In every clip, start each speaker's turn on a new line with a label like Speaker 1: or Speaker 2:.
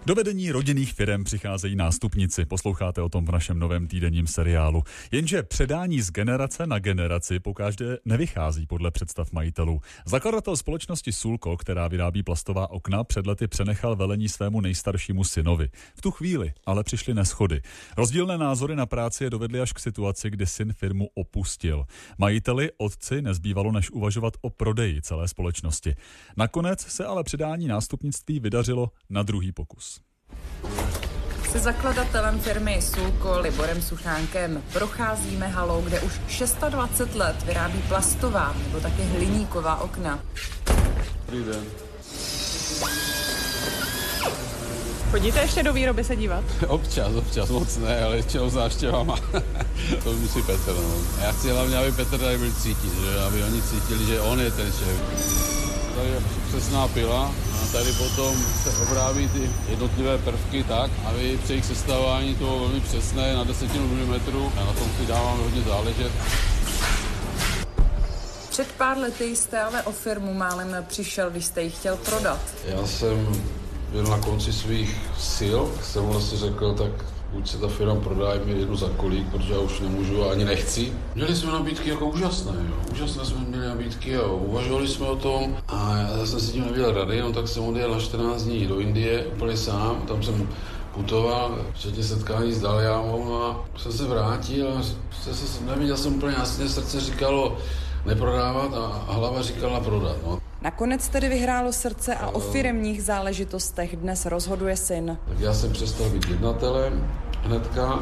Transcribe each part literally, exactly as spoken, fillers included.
Speaker 1: Do vedení rodinných firem přicházejí nástupnici. Posloucháte o tom v našem novém týdenním seriálu. Jenže předání z generace na generaci pokaždé nevychází podle představ majitelů. Zakladatel společnosti Sulco, která vyrábí plastová okna, před lety přenechal velení svému nejstaršímu synovi. V tu chvíli ale přišly neshody. Rozdílné názory na práci je dovedly až k situaci, kdy syn firmu opustil. Majiteli otci nezbývalo než uvažovat o prodeji celé společnosti. Nakonec se ale předání nástupnictví vydařilo na druhý pokus.
Speaker 2: Se zakladatelem firmy Sulco Liborem Suchánkem procházíme halou, kde už dvacet šest let vyrábí plastová nebo také hliníková okna.
Speaker 3: Dobrý den.
Speaker 2: Chodíte ještě do výroby se dívat?
Speaker 3: Občas, občas, moc ne, ale většinou s návštěvama. To musí Petr, no. Já chci hlavně, aby Petr tady byl cítit, že? Aby oni cítili, že on je ten šéf. Tady je přesná pila a tady potom se obrábí ty jednotlivé prvky tak, aby při jejich sestavování to bylo velmi přesné na desetinu milimetru a na tom si dáváme hodně záležet.
Speaker 2: Před pár lety jste ale o firmu málem přišel, když jste ji chtěl prodat.
Speaker 3: Já jsem byl na konci svých sil, jsem mu asi řekl, tak buď se ta firma prodá, mi jednu za kolik, protože já už nemůžu a ani nechci. Měli jsme nabídky jako úžasné, jo. Úžasné jsme měli nabídky a uvažovali jsme o tom a já jsem si tím nevěděl rady, no tak jsem odjel na čtrnáct dní do Indie, úplně sám, tam jsem putoval, včetně setkání s Daliámou a jsem se vrátil a se, neviděl jsem úplně jasně, srdce říkalo neprodávat a hlava říkala prodat, no.
Speaker 2: Nakonec tedy vyhrálo srdce a o firemních záležitostech dnes rozhoduje syn.
Speaker 3: Tak já jsem přestal být jednatelem hnedka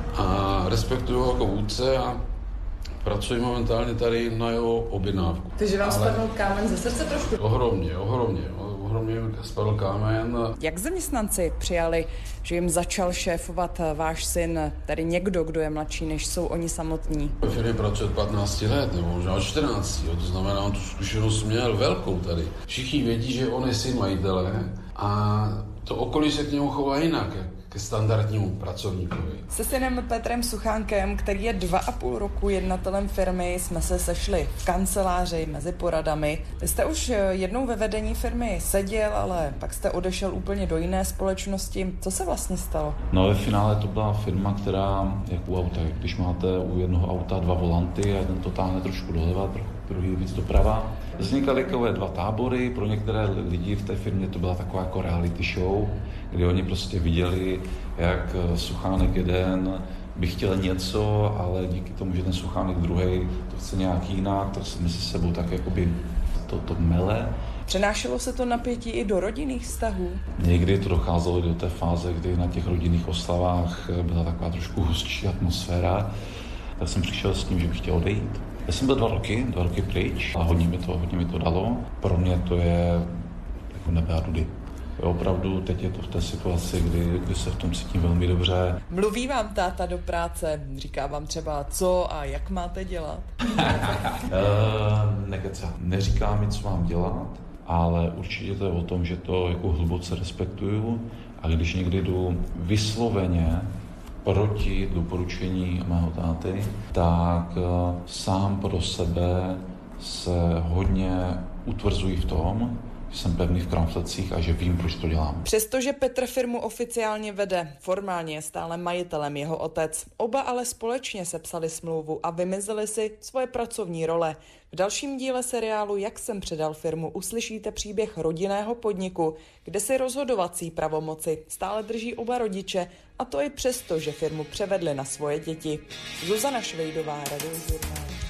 Speaker 3: a respektuju ho jako vůdce a pracuji momentálně tady na jeho objednávku.
Speaker 2: Takže vám Ale... spadl kámen ze srdce trošku?
Speaker 3: Ohromně, ohromně. Ohromně spadl kámen.
Speaker 2: Jak zaměstnanci přijali, že jim začal šéfovat váš syn, tedy někdo, kdo je mladší, než jsou oni samotní?
Speaker 3: Ve firmě pracuje patnáct let, nebo možná čtrnáct. Jo, to znamená, on tu zkušenost měl velkou tady. Všichni vědí, že on je syn majitele a to okolí se k němu chová jinak, ke standardnímu pracovníkovi.
Speaker 2: Se synem Petrem Suchánkem, který je dva a půl roku jednatelem firmy, jsme se sešli v kanceláři mezi poradami. Vy jste už jednou ve vedení firmy seděl, ale pak jste odešel úplně do jiné společnosti. Co se vlastně stalo?
Speaker 4: No ve finále to byla firma, která, jak u auta, když máte u jednoho auta dva volanty a jeden to táhne trošku doleva, druhý víc doprava. Vznikaly takové dva tábory, pro některé lidi v té firmě to byla taková jako reality show, kdy oni prostě viděli, jak Suchánek jeden by chtěl něco, ale díky tomu, že ten Suchánek druhý to chce nějak jinak, tak se mezi sebou tak jakoby to, to mele.
Speaker 2: Přenášelo se to napětí i do rodinných vztahů?
Speaker 4: Někdy to docházelo do té fáze, kdy na těch rodinných oslavách byla taková trošku hustší atmosféra, tak jsem přišel s tím, že bych chtěl odejít. Já jsem byl dva roky, dva roky pryč a hodně mi to, hodně mi to dalo. Pro mě to je jako nebe a dudy. Opravdu teď je to v té situaci, kdy, kdy se v tom cítím velmi dobře.
Speaker 2: Mluví vám táta do práce? Říká vám třeba co a jak máte dělat?
Speaker 4: uh, Nekecá. Neříká mi, co mám dělat, ale určitě to je o tom, že to jako hluboce respektuju a když někdy jdu vysloveně proti doporučení mého táty, tak uh, sám pro sebe se hodně utvrzuji v tom, že jsem pevný v kramflecích a že vím, proč to dělám.
Speaker 2: Přestože Petr firmu oficiálně vede, formálně je stále majitelem jeho otec. Oba ale společně sepsali smlouvu a vymezili si svoje pracovní role. V dalším díle seriálu Jak jsem předal firmu uslyšíte příběh rodinného podniku, kde si rozhodovací pravomoci stále drží oba rodiče, a to i přesto, že firmu převedli na svoje děti. Zuzana Švejdová, Radio Žurnál.